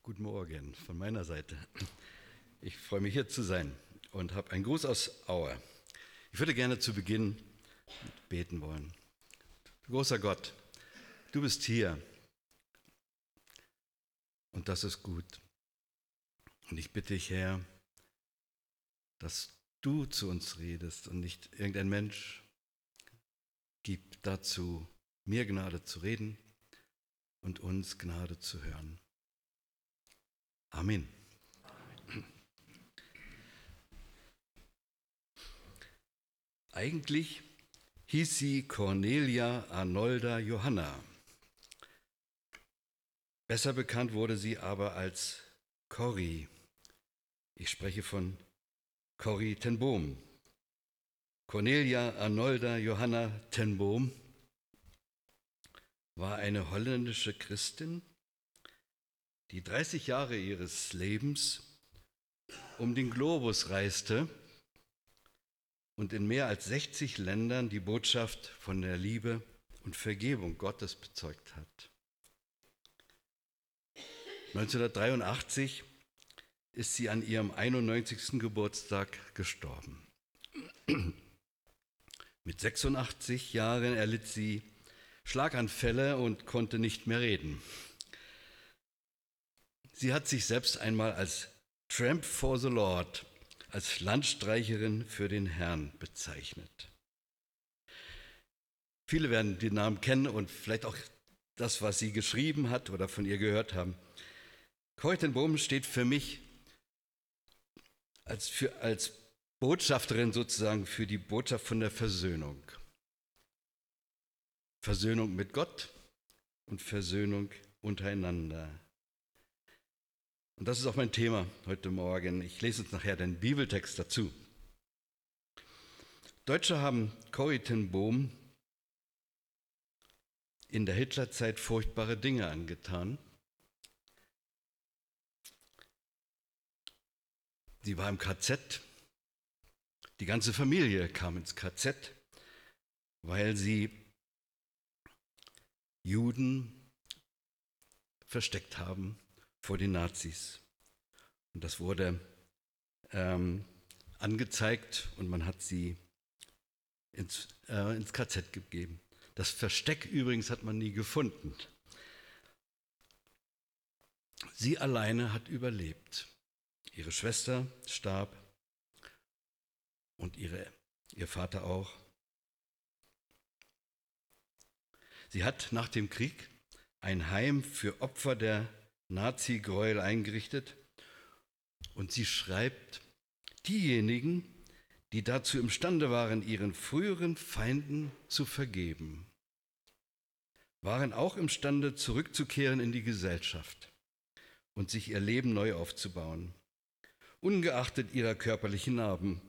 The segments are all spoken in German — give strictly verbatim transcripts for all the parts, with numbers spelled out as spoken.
Guten Morgen von meiner Seite. Ich freue mich, hier zu sein und habe einen Gruß aus Aue. Ich würde gerne zu Beginn beten wollen. Großer Gott, du bist hier und das ist gut. Und ich bitte dich, Herr, dass du zu uns redest und nicht irgendein Mensch. Gib dazu mir Gnade zu reden und uns Gnade zu hören. Amen. Eigentlich hieß sie Cornelia Arnolda Johanna. Besser bekannt wurde sie aber als Corrie. Ich spreche von Corrie ten Boom. Cornelia Arnolda Johanna ten Boom war eine holländische Christin, die dreißig Jahre ihres Lebens um den Globus reiste und in mehr als sechzig Ländern die Botschaft von der Liebe und Vergebung Gottes bezeugt hat. neunzehnhundertdreiundachtzig ist sie an ihrem einundneunzigsten Geburtstag gestorben. Mit sechsundachtzig Jahren erlitt sie Schlaganfälle und konnte nicht mehr reden. Sie hat sich selbst einmal als Tramp for the Lord, als Landstreicherin für den Herrn bezeichnet. Viele werden den Namen kennen und vielleicht auch das, was sie geschrieben hat oder von ihr gehört haben. Corrie ten Boom steht für mich als, für, als Botschafterin sozusagen für die Botschaft von der Versöhnung. Versöhnung mit Gott und Versöhnung untereinander. Und das ist auch mein Thema heute Morgen. Ich lese uns nachher den Bibeltext dazu. Deutsche haben Corrie ten Boom in der Hitlerzeit furchtbare Dinge angetan. Sie war im K Z. Die ganze Familie kam ins K Z, weil sie Juden versteckt haben vor den Nazis. Und das wurde ähm, angezeigt und man hat sie ins, äh, ins K Z gegeben. Das Versteck übrigens hat man nie gefunden. Sie alleine hat überlebt. Ihre Schwester starb und ihre, ihr Vater auch. Sie hat nach dem Krieg ein Heim für Opfer der Nazi-Gräuel eingerichtet und sie schreibt, diejenigen, die dazu imstande waren, ihren früheren Feinden zu vergeben, waren auch imstande, zurückzukehren in die Gesellschaft und sich ihr Leben neu aufzubauen, ungeachtet ihrer körperlichen Narben.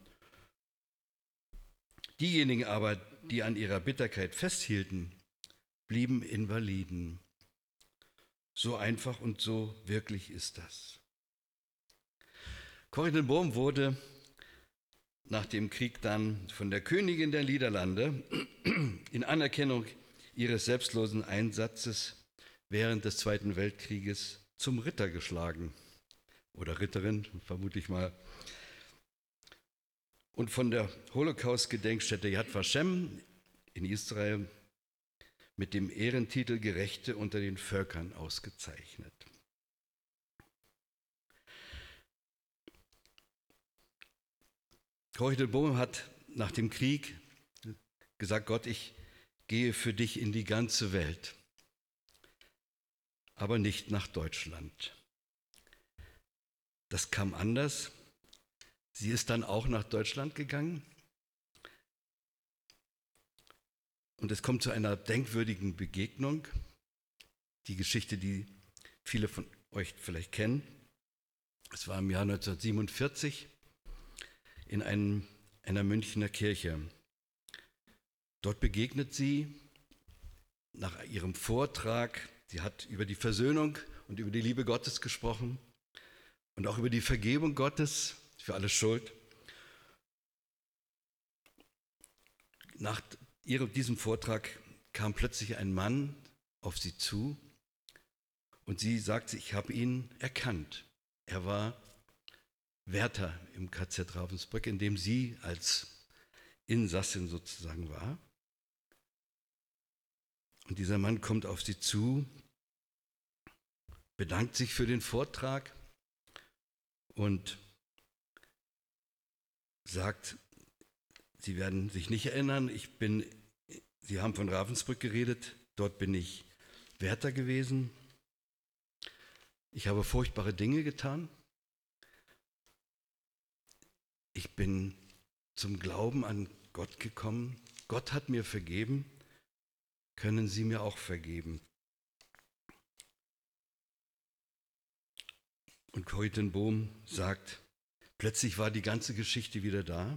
Diejenigen aber, die an ihrer Bitterkeit festhielten, blieben Invaliden. So einfach und so wirklich ist das. Corrie ten Boom wurde nach dem Krieg dann von der Königin der Niederlande in Anerkennung ihres selbstlosen Einsatzes während des Zweiten Weltkrieges zum Ritter geschlagen. Oder Ritterin, vermute ich mal. Und von der Holocaust-Gedenkstätte Yad Vashem in Israel mit dem Ehrentitel Gerechte unter den Völkern ausgezeichnet. Corrie ten Boom hat nach dem Krieg gesagt, Gott, ich gehe für dich in die ganze Welt, aber nicht nach Deutschland. Das kam anders. Sie ist dann auch nach Deutschland gegangen. Und es kommt zu einer denkwürdigen Begegnung. Die Geschichte, die viele von euch vielleicht kennen. Es war im Jahr neunzehnhundertsiebenundvierzig in einem, einer Münchner Kirche. Dort begegnet sie nach ihrem Vortrag. Sie hat über die Versöhnung und über die Liebe Gottes gesprochen und auch über die Vergebung Gottes für alle Schuld. Nach ihrem, diesem Vortrag kam plötzlich ein Mann auf sie zu Und sie sagt, ich habe ihn erkannt. Er war Wärter im K Z Ravensbrück, in dem sie als Insassin sozusagen war. Und dieser Mann kommt auf sie zu, bedankt sich für den Vortrag und sagt, Sie werden sich nicht erinnern, ich bin, Sie haben von Ravensbrück geredet, dort bin ich Wärter gewesen. Ich habe furchtbare Dinge getan. Ich bin zum Glauben an Gott gekommen. Gott hat mir vergeben. Können Sie mir auch vergeben? Und Corrie ten Boom sagt, plötzlich war die ganze Geschichte wieder da.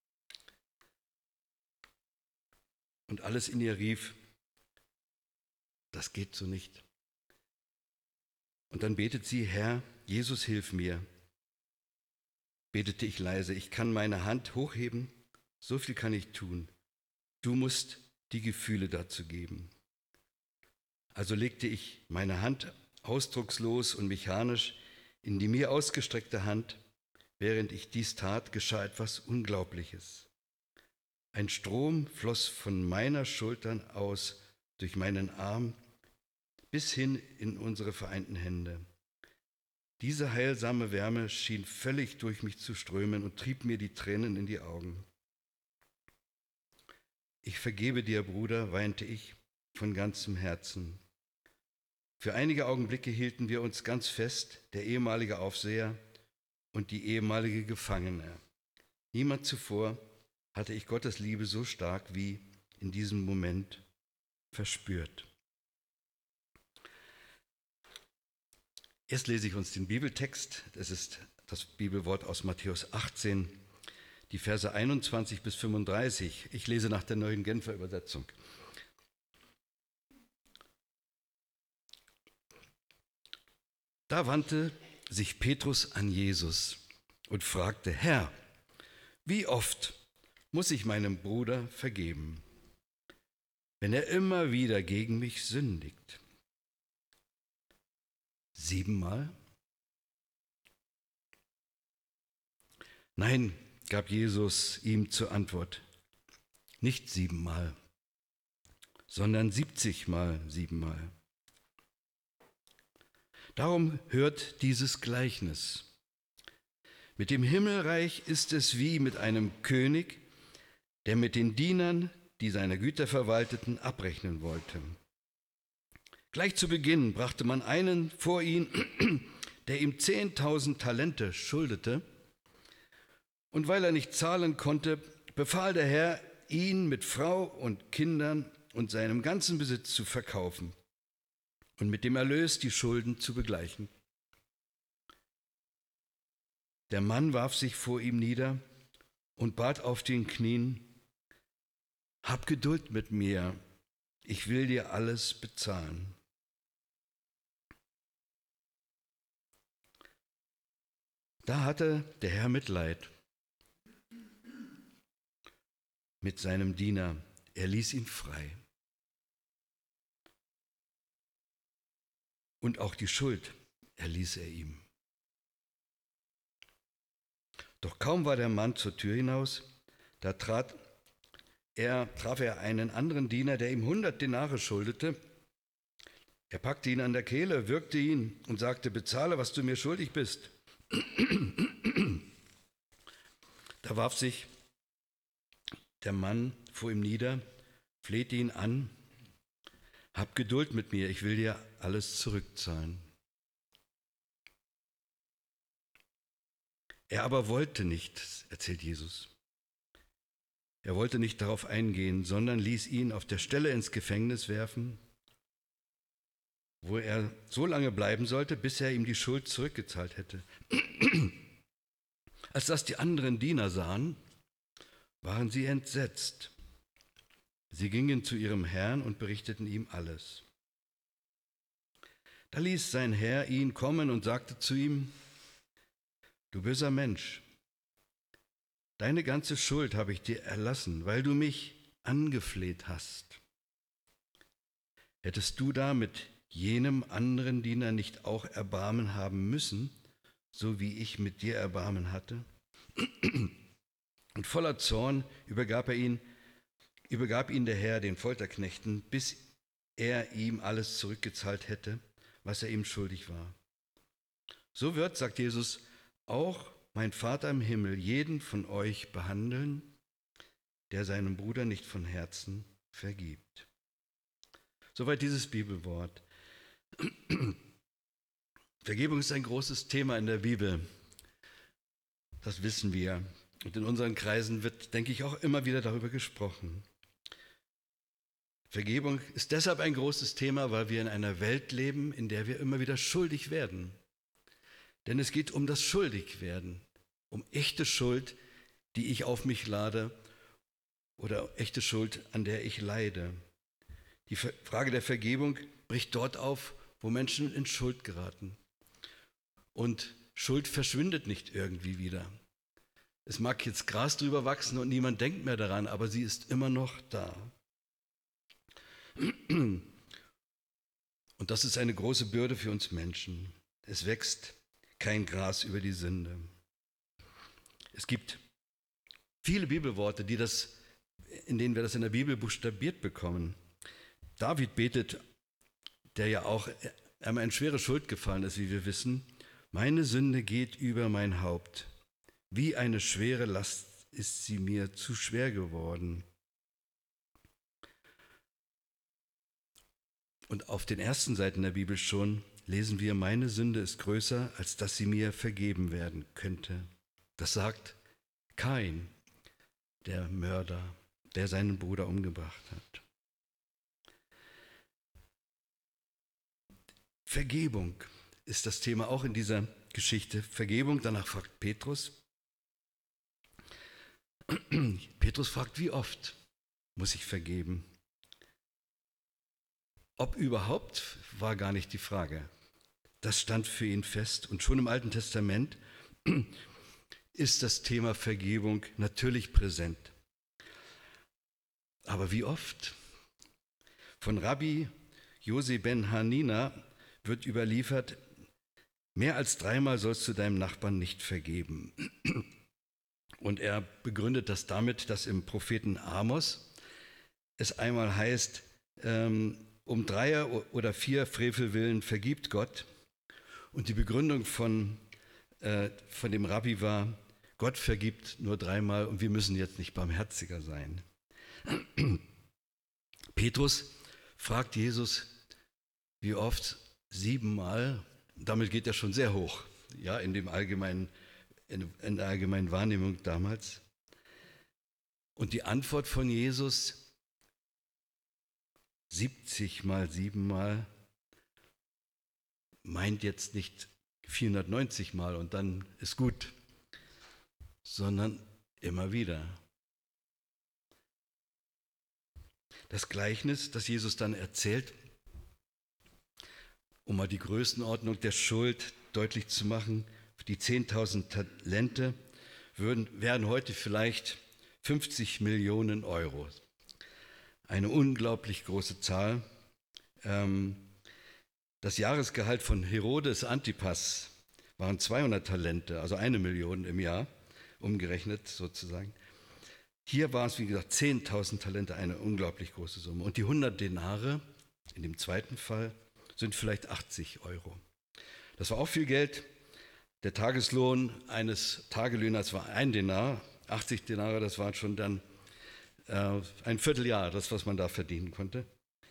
Und alles in ihr rief, das geht so nicht. Und dann betet sie, Herr, Jesus, hilf mir. Betete ich leise, ich kann meine Hand hochheben, so viel kann ich tun. Du musst die Gefühle dazu geben. Also legte ich meine Hand ausdruckslos und mechanisch in die mir ausgestreckte Hand. Während ich dies tat, geschah etwas Unglaubliches. Ein Strom floss von meiner Schultern aus durch meinen Arm bis hin in unsere vereinten Hände. Diese heilsame Wärme schien völlig durch mich zu strömen und trieb mir die Tränen in die Augen. Ich vergebe dir, Bruder, weinte ich von ganzem Herzen. Für einige Augenblicke hielten wir uns ganz fest, der ehemalige Aufseher und die ehemalige Gefangene. Niemand zuvor hatte ich Gottes Liebe so stark wie in diesem Moment verspürt. Erst lese ich uns den Bibeltext. Das ist das Bibelwort aus Matthäus achtzehn, die Verse einundzwanzig bis fünfunddreißig. Ich lese nach der Neuen Genfer Übersetzung. Da wandte sich Petrus an Jesus und fragte, Herr, wie oft muss ich meinem Bruder vergeben, wenn er immer wieder gegen mich sündigt? Siebenmal? Nein, gab Jesus ihm zur Antwort, nicht siebenmal, sondern siebzigmal siebenmal. Darum hört dieses Gleichnis. Mit dem Himmelreich ist es wie mit einem König, der mit den Dienern, die seine Güter verwalteten, abrechnen wollte. Gleich zu Beginn brachte man einen vor ihn, der ihm zehntausend Talente schuldete. Und weil er nicht zahlen konnte, befahl der Herr, ihn mit Frau und Kindern und seinem ganzen Besitz zu verkaufen und mit dem Erlös die Schulden zu begleichen. Der Mann warf sich vor ihm nieder und bat auf den Knien, hab Geduld mit mir, ich will dir alles bezahlen. Da hatte der Herr Mitleid mit seinem Diener, er ließ ihn frei. Und auch die Schuld erließ er ihm. Doch kaum war der Mann zur Tür hinaus, da trat er, traf er einen anderen Diener, der ihm hundert Denare schuldete. Er packte ihn an der Kehle, würgte ihn und sagte, bezahle, was du mir schuldig bist. Da warf sich der Mann vor ihm nieder, flehte ihn an, hab Geduld mit mir, ich will dir alles zurückzahlen. Er aber wollte nicht, erzählt Jesus. Er wollte nicht darauf eingehen, sondern ließ ihn auf der Stelle ins Gefängnis werfen, wo er so lange bleiben sollte, bis er ihm die Schuld zurückgezahlt hätte. Als das die anderen Diener sahen, waren sie entsetzt. Sie gingen zu ihrem Herrn und berichteten ihm alles. Da ließ sein Herr ihn kommen und sagte zu ihm, du böser Mensch, deine ganze Schuld habe ich dir erlassen, weil du mich angefleht hast. Hättest du da mit jenem anderen Diener nicht auch Erbarmen haben müssen, so wie ich mit dir Erbarmen hatte? Und voller Zorn übergab er ihn, übergab ihn der Herr den Folterknechten, bis er ihm alles zurückgezahlt hätte, was er ihm schuldig war. So wird, sagt Jesus, auch mein Vater im Himmel jeden von euch behandeln, der seinem Bruder nicht von Herzen vergibt. Soweit dieses Bibelwort. Vergebung ist ein großes Thema in der Bibel. Das wissen wir. Und in unseren Kreisen wird, denke ich, auch immer wieder darüber gesprochen. Vergebung ist deshalb ein großes Thema, weil wir in einer Welt leben, in der wir immer wieder schuldig werden. Denn es geht um das Schuldigwerden, um echte Schuld, die ich auf mich lade oder echte Schuld, an der ich leide. Die Frage der Vergebung bricht dort auf, wo Menschen in Schuld geraten. Und Schuld verschwindet nicht irgendwie wieder. Es mag jetzt Gras drüber wachsen und niemand denkt mehr daran, aber sie ist immer noch da. Und das ist eine große Bürde für uns Menschen. Es wächst kein Gras über die Sünde. Es gibt viele Bibelworte, die das, in denen wir das in der Bibel buchstabiert bekommen. David betet, der ja auch einmal in schwere Schuld gefallen ist, wie wir wissen: Meine Sünde geht über mein Haupt. Wie eine schwere Last ist sie mir zu schwer geworden. Und auf den ersten Seiten der Bibel schon lesen wir: Meine Sünde ist größer, als dass sie mir vergeben werden könnte. Das sagt Kain, der Mörder, der seinen Bruder umgebracht hat. Vergebung ist das Thema auch in dieser Geschichte. Vergebung, danach fragt Petrus. Petrus fragt, wie oft muss ich vergeben? Ob überhaupt, war gar nicht die Frage. Das stand für ihn fest. Und schon im Alten Testament ist das Thema Vergebung natürlich präsent. Aber wie oft? Von Rabbi Josi ben Hanina wird überliefert: Mehr als dreimal sollst du deinem Nachbarn nicht vergeben. Und er begründet das damit, dass im Propheten Amos es einmal heißt, ähm, um drei oder vier Frevel willen vergibt Gott. Und die Begründung von, äh, von dem Rabbi war: Gott vergibt nur dreimal und wir müssen jetzt nicht barmherziger sein. Petrus fragt Jesus, wie oft? Siebenmal. Damit geht er schon sehr hoch, ja, in, dem allgemeinen, in, in der allgemeinen Wahrnehmung damals. Und die Antwort von Jesus: siebzig mal siebenmal, meint jetzt nicht vierhundertneunzig Mal und dann ist gut, sondern immer wieder. Das Gleichnis, das Jesus dann erzählt, um mal die Größenordnung der Schuld deutlich zu machen: Die zehntausend Talente würden, wären heute vielleicht fünfzig Millionen Euro. Eine unglaublich große Zahl. Das Jahresgehalt von Herodes Antipas waren zweihundert Talente, also eine Million im Jahr, umgerechnet sozusagen. Hier war es, wie gesagt, zehntausend Talente, eine unglaublich große Summe. Und die hundert Denare, in dem zweiten Fall, sind vielleicht achtzig Euro. Das war auch viel Geld. Der Tageslohn eines Tagelöhners war ein Denar. achtzig Denare, das war schon dann äh, ein Vierteljahr, das, was man da verdienen konnte.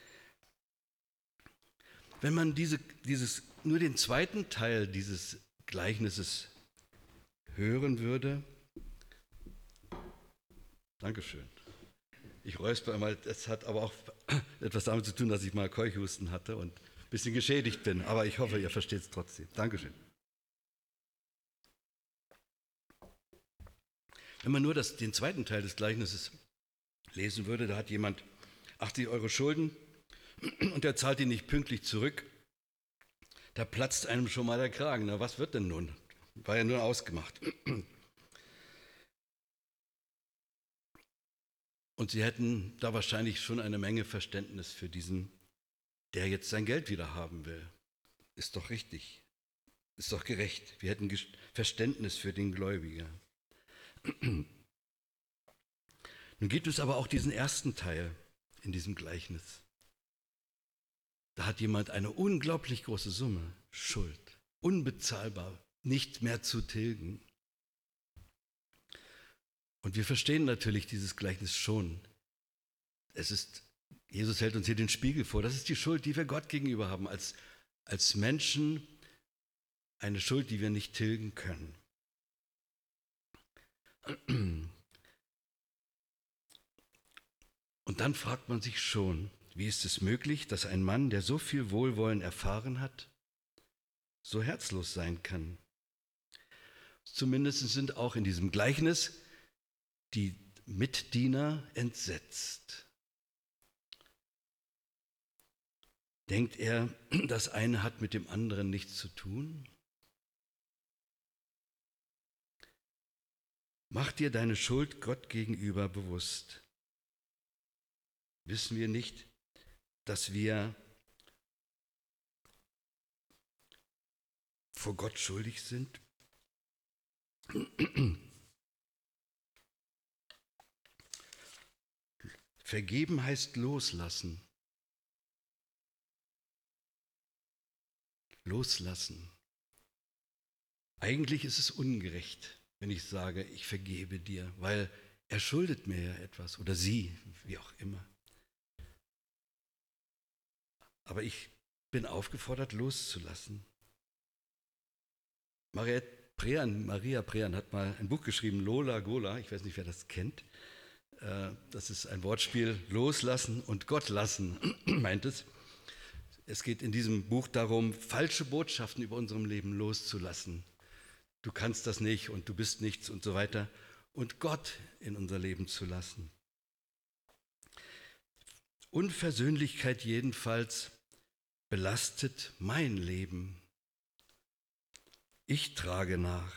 Wenn man diese, dieses, nur den zweiten Teil dieses Gleichnisses hören würde, Dankeschön. Ich räusper einmal, das hat aber auch etwas damit zu tun, dass ich mal Keuchhusten hatte und ein bisschen geschädigt bin, aber ich hoffe, ihr versteht es trotzdem. Dankeschön. Wenn man nur das, den zweiten Teil des Gleichnisses lesen würde, da hat jemand achtzig Euro Schulden und er zahlt ihn nicht pünktlich zurück, da platzt einem schon mal der Kragen. Na, was wird denn nun? War ja nur ausgemacht. Und sie hätten da wahrscheinlich schon eine Menge Verständnis für diesen der jetzt sein Geld wieder haben will. Ist doch richtig, ist doch gerecht. Wir hätten Verständnis für den Gläubiger. Nun gibt es aber auch diesen ersten Teil in diesem Gleichnis. Da hat jemand eine unglaublich große Summe, Schuld, unbezahlbar, nicht mehr zu tilgen. Und wir verstehen natürlich dieses Gleichnis schon. Es ist, Jesus hält uns hier den Spiegel vor. Das ist die Schuld, die wir Gott gegenüber haben, als, als Menschen, eine Schuld, die wir nicht tilgen können. Und dann fragt man sich schon, wie ist es möglich, dass ein Mann, der so viel Wohlwollen erfahren hat, so herzlos sein kann? Zumindest sind auch in diesem Gleichnis die Mitdiener entsetzt. Denkt er, das eine hat mit dem anderen nichts zu tun? Mach dir deine Schuld Gott gegenüber bewusst. Wissen wir nicht, dass wir vor Gott schuldig sind? Vergeben heißt loslassen. Loslassen. Eigentlich ist es ungerecht, wenn ich sage, ich vergebe dir, weil er schuldet mir ja etwas oder sie, wie auch immer. Aber ich bin aufgefordert, loszulassen. Maria Prean, Maria Prean hat mal ein Buch geschrieben, Lola Gola, ich weiß nicht, wer das kennt. Das ist ein Wortspiel, loslassen und Gott lassen, meint es. Es geht in diesem Buch darum, falsche Botschaften über unserem Leben loszulassen. Du kannst das nicht und du bist nichts und so weiter. Und Gott in unser Leben zu lassen. Unversöhnlichkeit jedenfalls belastet mein Leben. Ich trage nach.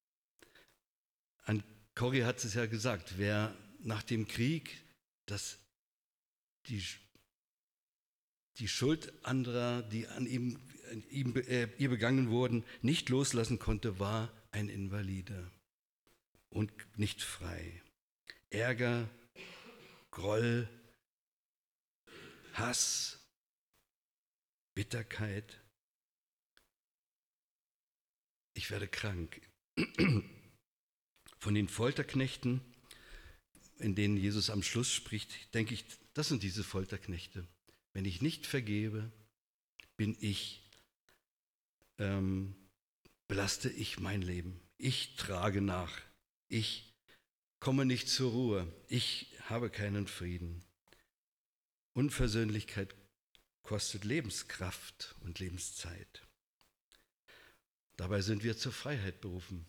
An Corrie hat es ja gesagt, wer nach dem Krieg das, die, die Schuld anderer, die an ihm, ihm, äh, ihr begangen wurden, nicht loslassen konnte, war ein Invalide und nicht frei. Ärger, Groll, Hass, Bitterkeit. Ich werde krank. Von den Folterknechten, in denen Jesus am Schluss spricht, denke ich, das sind diese Folterknechte. Wenn ich nicht vergebe, bin ich, ähm, belaste ich mein Leben. Ich trage nach. Ich komme nicht zur Ruhe. Ich habe keinen Frieden. Unversöhnlichkeit kostet Lebenskraft und Lebenszeit. Dabei sind wir zur Freiheit berufen.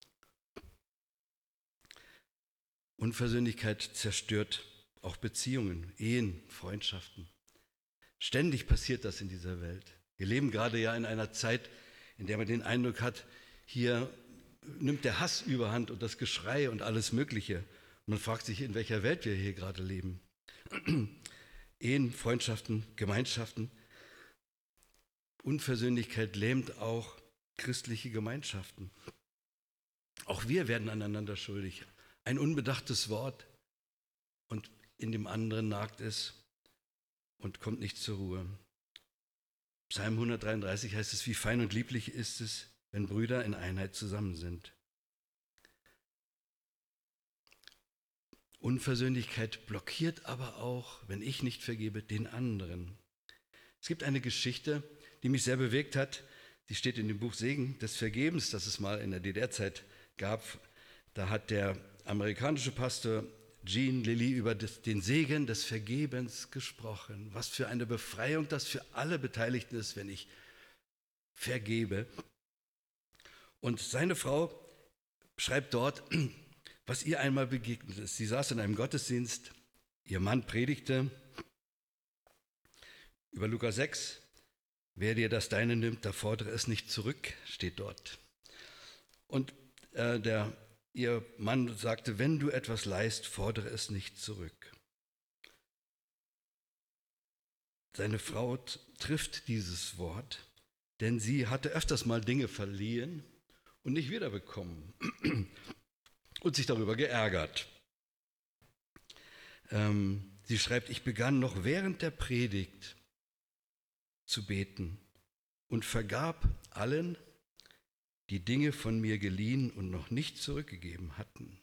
Unversöhnlichkeit zerstört auch Beziehungen, Ehen, Freundschaften. Ständig passiert das in dieser Welt. Wir leben gerade ja in einer Zeit, in der man den Eindruck hat, hier nimmt der Hass überhand und das Geschrei und alles Mögliche. Und man fragt sich, in welcher Welt wir hier gerade leben. Ehen, Freundschaften, Gemeinschaften. Unversöhnlichkeit lähmt auch christliche Gemeinschaften. Auch wir werden aneinander schuldig. Ein unbedachtes Wort und in dem anderen nagt es und kommt nicht zur Ruhe. Psalm hundertdreiunddreißig heißt es, wie fein und lieblich ist es, wenn Brüder in Einheit zusammen sind. Unversöhnlichkeit blockiert aber auch, wenn ich nicht vergebe, den anderen. Es gibt eine Geschichte, die mich sehr bewegt hat. Die steht in dem Buch Segen des Vergebens, das es mal in der D D R-Zeit gab. Da hat der amerikanische Pastor Gene Lilly über das, den Segen des Vergebens gesprochen. Was für eine Befreiung das für alle Beteiligten ist, wenn ich vergebe. Und seine Frau schreibt dort, was ihr einmal begegnet ist. Sie saß in einem Gottesdienst, ihr Mann predigte über Lukas sechs. Wer dir das Deine nimmt, da fordere es nicht zurück, steht dort. Und äh, der, ihr Mann sagte, wenn du etwas leihst, fordere es nicht zurück. seine Frau t- trifft dieses Wort, denn sie hatte öfters mal Dinge verliehen und nicht wiederbekommen und sich darüber geärgert. Ähm, sie schreibt, ich begann noch während der Predigt zu beten und vergab allen, die Dinge von mir geliehen und noch nicht zurückgegeben hatten.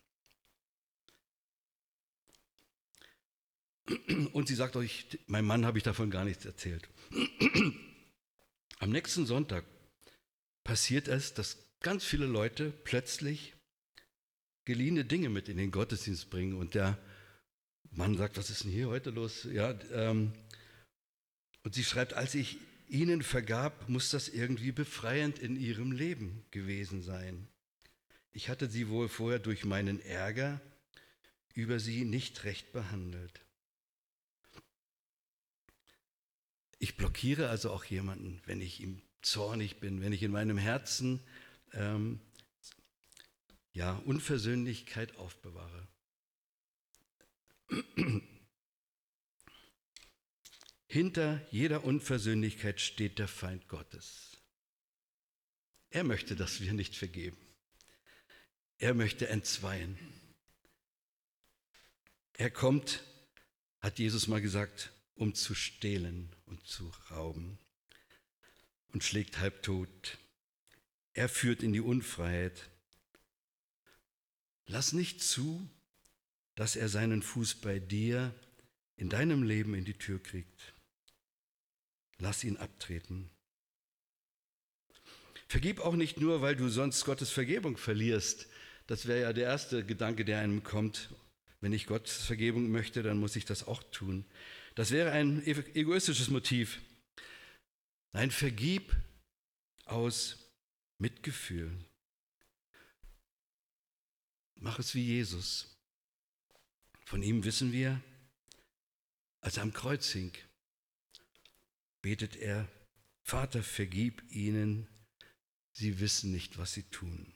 Und sie sagt euch, meinem Mann habe ich davon gar nichts erzählt. Am nächsten Sonntag passiert es, dass ganz viele Leute plötzlich geliehene Dinge mit in den Gottesdienst bringen. Und der Mann sagt, was ist denn hier heute los? Ja, ähm, und sie schreibt, als ich ihnen vergab, muss das irgendwie befreiend in ihrem Leben gewesen sein. Ich hatte sie wohl vorher durch meinen Ärger über sie nicht recht behandelt. Ich blockiere also auch jemanden, wenn ich ihm zornig bin, wenn ich in meinem Herzen ähm, ja, Unversöhnlichkeit aufbewahre. Hinter jeder Unversöhnlichkeit steht der Feind Gottes. Er möchte, dass wir nicht vergeben. Er möchte entzweien. Er kommt, hat Jesus mal gesagt, um zu stehlen und zu rauben und schlägt halbtot. Er führt in die Unfreiheit. Lass nicht zu, dass er seinen Fuß bei dir in deinem Leben in die Tür kriegt. Lass ihn abtreten. Vergib auch nicht nur, weil du sonst Gottes Vergebung verlierst. Das wäre ja der erste Gedanke, der einem kommt. Wenn ich Gottes Vergebung möchte, dann muss ich das auch tun. Das wäre ein egoistisches Motiv. Nein, vergib aus Mitgefühl. Mach es wie Jesus. Von ihm wissen wir, als er am Kreuz hing, betet er, Vater, vergib ihnen, sie wissen nicht, was sie tun.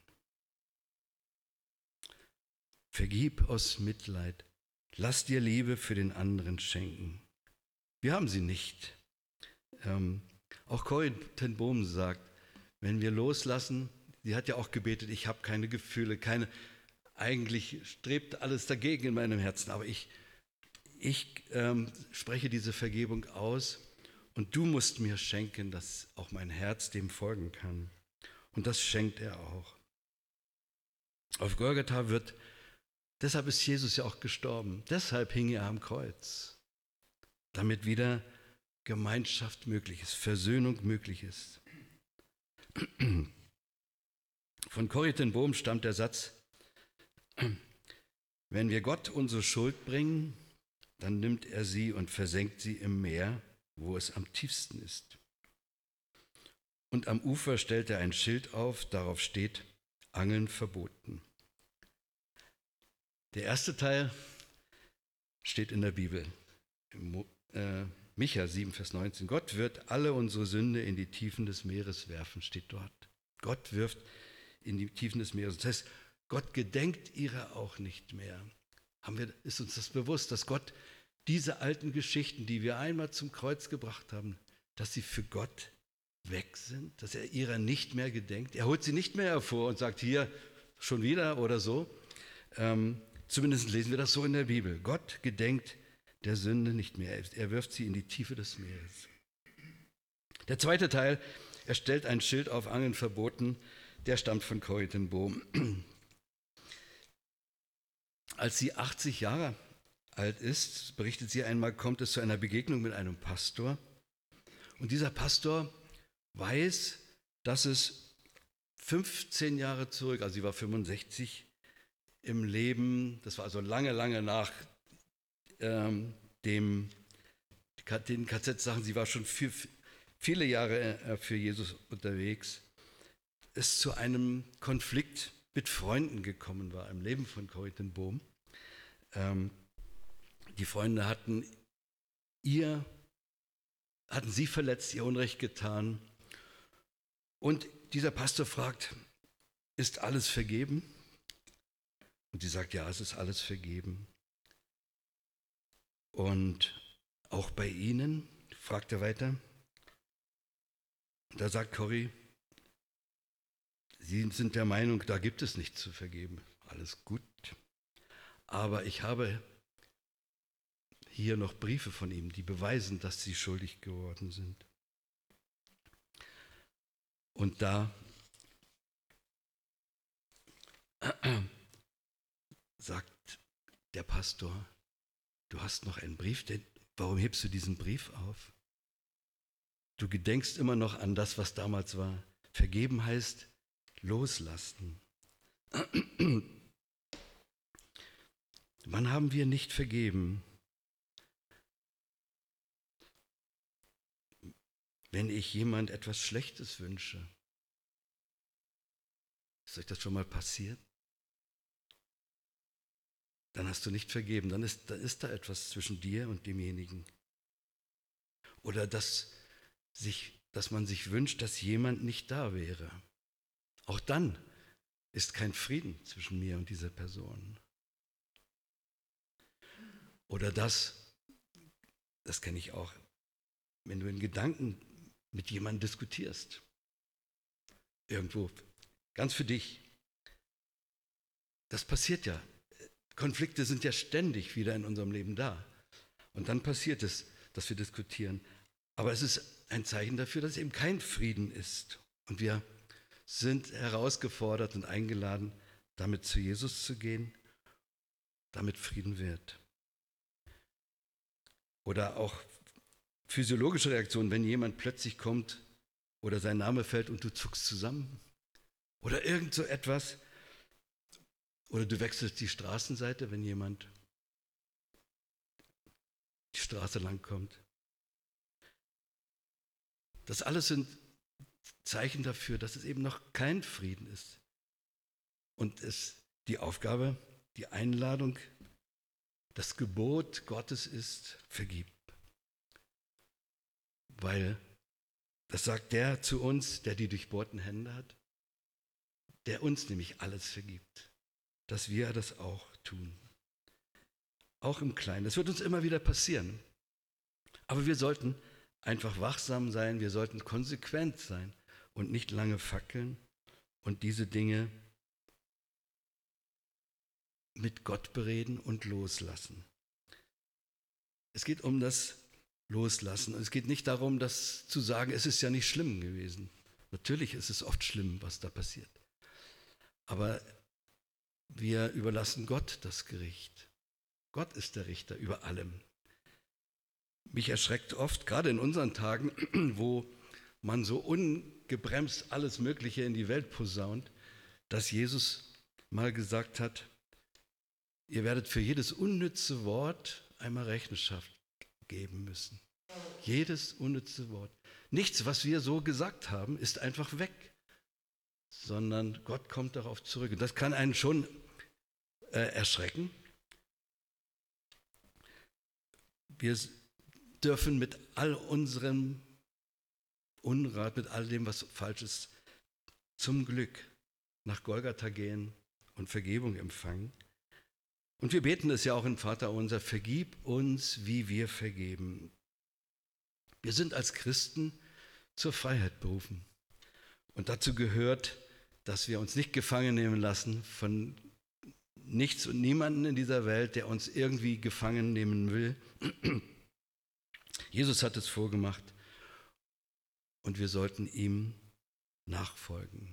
Vergib aus Mitleid. Lass dir Liebe für den anderen schenken. Wir haben sie nicht. Ähm, auch Corrie ten Boom sagt, wenn wir loslassen, sie hat ja auch gebetet, ich habe keine Gefühle, keine, eigentlich strebt alles dagegen in meinem Herzen, aber ich, ich ähm, spreche diese Vergebung aus und du musst mir schenken, dass auch mein Herz dem folgen kann. Und das schenkt er auch. Auf Golgatha wird, deshalb ist Jesus ja auch gestorben, deshalb hing er am Kreuz, damit wieder Gemeinschaft möglich ist, Versöhnung möglich ist. Von Corrie ten Boom stammt der Satz, wenn wir Gott unsere Schuld bringen, dann nimmt er sie und versenkt sie im Meer, wo es am tiefsten ist. Und am Ufer stellt er ein Schild auf, darauf steht, Angeln verboten. Der erste Teil steht in der Bibel, im äh, Micha sieben, Vers neunzehn. Gott wird alle unsere Sünde in die Tiefen des Meeres werfen, steht dort. Gott wirft in die Tiefen des Meeres. Das heißt, Gott gedenkt ihrer auch nicht mehr. Haben wir, ist uns das bewusst, dass Gott diese alten Geschichten, die wir einmal zum Kreuz gebracht haben, dass sie für Gott weg sind, dass er ihrer nicht mehr gedenkt. Er holt sie nicht mehr hervor und sagt, hier schon wieder oder so. Ähm, zumindest lesen wir das so in der Bibel. Gott gedenkt der Sünde nicht mehr. Er wirft sie in die Tiefe des Meeres. Der zweite Teil, er stellt ein Schild auf, Angeln verboten, der stammt von Corrie ten Boom. Als sie achtzig Jahre alt ist, berichtet sie einmal, kommt es zu einer Begegnung mit einem Pastor. Und dieser Pastor weiß, dass es fünfzehn Jahre zurück, also sie war fünfundsechzig, im Leben, das war also lange, lange nach ähm, dem, den K Z-Sachen, sie war schon viel, viele Jahre äh, für Jesus unterwegs, es zu einem Konflikt mit Freunden gekommen war im Leben von Corrie ten Boom. Ähm, die Freunde hatten ihr, hatten sie verletzt, ihr Unrecht getan. Und dieser Pastor fragt, ist alles vergeben? Und sie sagt, ja, es ist alles vergeben. Und auch bei Ihnen, fragt er weiter. Da sagt Corrie, Sie sind der Meinung, da gibt es nichts zu vergeben. Alles gut. Aber ich habe hier noch Briefe von ihm, die beweisen, dass Sie schuldig geworden sind. Und da sagt der Pastor, du hast noch einen Brief, denn warum hebst du diesen Brief auf? Du gedenkst immer noch an das, was damals war. Vergeben heißt loslassen. Wann haben wir nicht vergeben? Wenn ich jemand etwas Schlechtes wünsche. Ist euch das schon mal passiert? Dann hast du nicht vergeben, dann ist, dann ist da etwas zwischen dir und demjenigen. Oder dass, sich, dass man sich wünscht, dass jemand nicht da wäre. Auch dann ist kein Frieden zwischen mir und dieser Person. Oder das, das kenne ich auch, wenn du in Gedanken mit jemandem diskutierst, irgendwo, ganz für dich. Das passiert ja. Konflikte sind ja ständig wieder in unserem Leben da. Und dann passiert es, dass wir diskutieren. Aber es ist ein Zeichen dafür, dass eben kein Frieden ist. Und wir sind herausgefordert und eingeladen, damit zu Jesus zu gehen, damit Frieden wird. Oder auch physiologische Reaktionen, wenn jemand plötzlich kommt oder sein Name fällt und du zuckst zusammen. Oder irgend so etwas. Oder du wechselst die Straßenseite, wenn jemand die Straße lang kommt. Das alles sind Zeichen dafür, dass es eben noch kein Frieden ist. Und es die Aufgabe, die Einladung, das Gebot Gottes ist, vergib. Weil, das sagt der zu uns, der die durchbohrten Hände hat, der uns nämlich alles vergibt, dass wir das auch tun. Auch im Kleinen. Das wird uns immer wieder passieren. Aber wir sollten einfach wachsam sein, wir sollten konsequent sein und nicht lange fackeln und diese Dinge mit Gott bereden und loslassen. Es geht um das Loslassen und es geht nicht darum, das zu sagen, es ist ja nicht schlimm gewesen. Natürlich ist es oft schlimm, was da passiert. Aber wir überlassen Gott das Gericht. Gott ist der Richter über allem. Mich erschreckt oft, gerade in unseren Tagen, wo man so ungebremst alles Mögliche in die Welt posaunt, dass Jesus mal gesagt hat, ihr werdet für jedes unnütze Wort einmal Rechenschaft geben müssen. Jedes unnütze Wort. Nichts, was wir so gesagt haben, ist einfach weg, sondern Gott kommt darauf zurück. Und das kann einen schon äh, erschrecken. Wir dürfen mit all unserem Unrat, mit all dem, was falsch ist, zum Glück nach Golgatha gehen und Vergebung empfangen. Und wir beten es ja auch in Vater unser, vergib uns, wie wir vergeben. Wir sind als Christen zur Freiheit berufen. Und dazu gehört, dass wir uns nicht gefangen nehmen lassen von nichts und niemanden in dieser Welt, der uns irgendwie gefangen nehmen will. Jesus hat es vorgemacht und wir sollten ihm nachfolgen.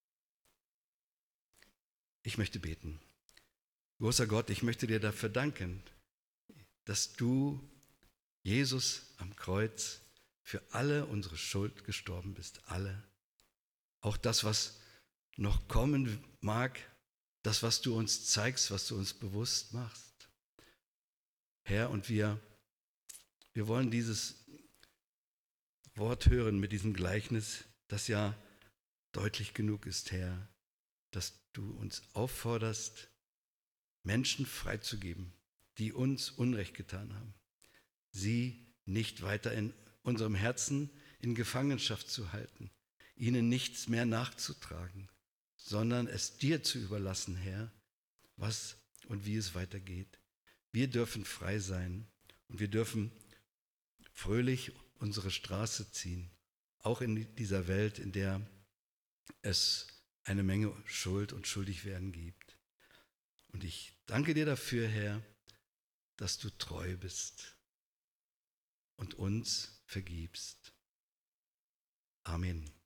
Ich möchte beten. Großer Gott, ich möchte dir dafür danken, dass du, Jesus, am Kreuz für alle unsere Schuld gestorben bist. Alle. Auch das, was noch kommen mag, das, was du uns zeigst, was du uns bewusst machst. Herr, und wir, wir wollen dieses Wort hören mit diesem Gleichnis, das ja deutlich genug ist, Herr, dass du uns aufforderst, Menschen freizugeben, die uns Unrecht getan haben. Sie nicht weiter in unserem Herzen in Gefangenschaft zu halten, ihnen nichts mehr nachzutragen, sondern es dir zu überlassen, Herr, was und wie es weitergeht. Wir dürfen frei sein und wir dürfen fröhlich unsere Straße ziehen, auch in dieser Welt, in der es eine Menge Schuld und Schuldigwerden gibt. Und ich danke dir dafür, Herr, dass du treu bist und uns vergibst. Amen.